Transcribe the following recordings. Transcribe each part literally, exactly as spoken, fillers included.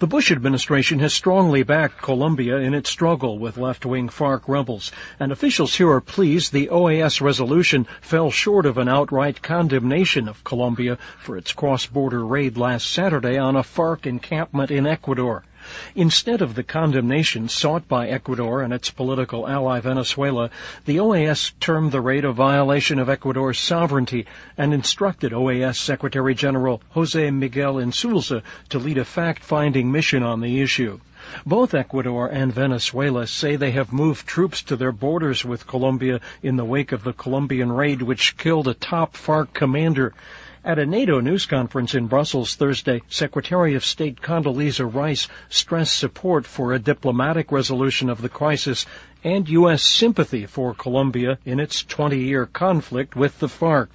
The Bush administration has strongly backed Colombia in its struggle with left-wing FARC rebels, and officials here are pleased the O A S resolution fell short of an outright condemnation of Colombia for its cross-border raid last Saturday on a FARC encampment in Ecuador. Instead of the condemnation sought by Ecuador and its political ally Venezuela, the O A S termed the raid a violation of Ecuador's sovereignty and instructed O A S Secretary General Jose Miguel Insulza to lead a fact-finding mission on the issue. Both Ecuador and Venezuela say they have moved troops to their borders with Colombia in the wake of the Colombian raid which killed a top FARC commander. At a NATO news conference in Brussels Thursday, Secretary of State Condoleezza Rice stressed support for a diplomatic resolution of the crisis and U S sympathy for Colombia in its twenty-year conflict with the FARC.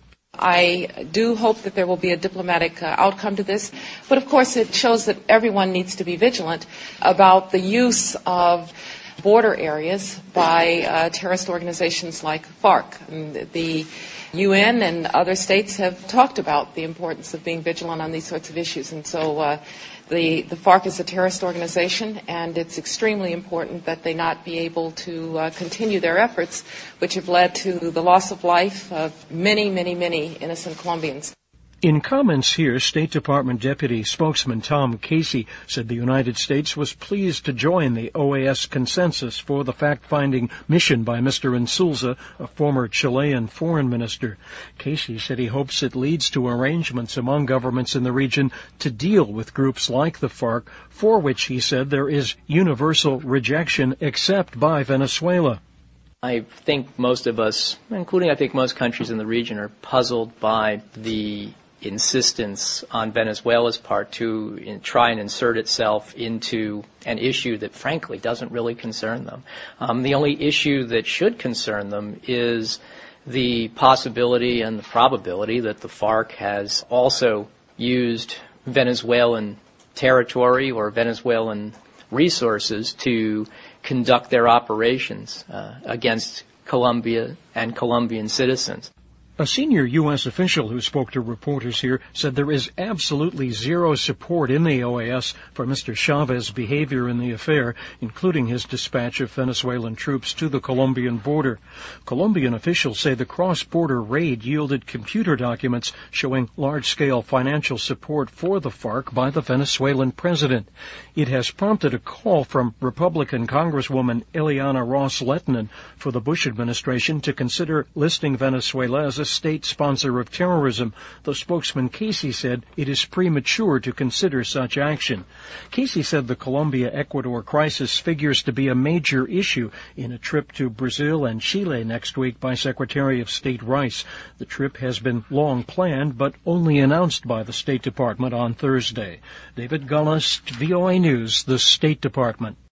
I do hope that there will be a diplomatic uh, outcome to this, but of course it shows that everyone needs to be vigilant about the use of border areas by uh, terrorist organizations like FARC. And the U N and other states have talked about the importance of being vigilant on these sorts of issues, and so uh, the, the FARC is a terrorist organization, and it's extremely important that they not be able to uh, continue their efforts, which have led to the loss of life of many, many, many innocent Colombians. In comments here, State Department Deputy Spokesman Tom Casey said the United States was pleased to join the O A S consensus for the fact-finding mission by Mister Insulza, a former Chilean foreign minister. Casey said he hopes it leads to arrangements among governments in the region to deal with groups like the FARC, for which he said there is universal rejection except by Venezuela. I think most of us, including I think most countries in the region, are puzzled by the insistence on Venezuela's part to in, try and insert itself into an issue that frankly doesn't really concern them. Um, the only issue that should concern them is the possibility and the probability that the FARC has also used Venezuelan territory or Venezuelan resources to conduct their operations uh, against Colombia and Colombian citizens. A senior U S official who spoke to reporters here said there is absolutely zero support in the O A S for Mister Chavez's behavior in the affair, including his dispatch of Venezuelan troops to the Colombian border. Colombian officials say the cross-border raid yielded computer documents showing large-scale financial support for the FARC by the Venezuelan president. It has prompted a call from Republican Congresswoman Ileana Ros-Lehtinen for the Bush administration to consider listing Venezuela as a state sponsor of terrorism, though spokesman Casey said it is premature to consider such action. Casey said the Colombia-Ecuador crisis figures to be a major issue in a trip to Brazil and Chile next week by Secretary of State Rice. The trip has been long planned, but only announced by the State Department on Thursday. David Gullis, V O A News, the State Department.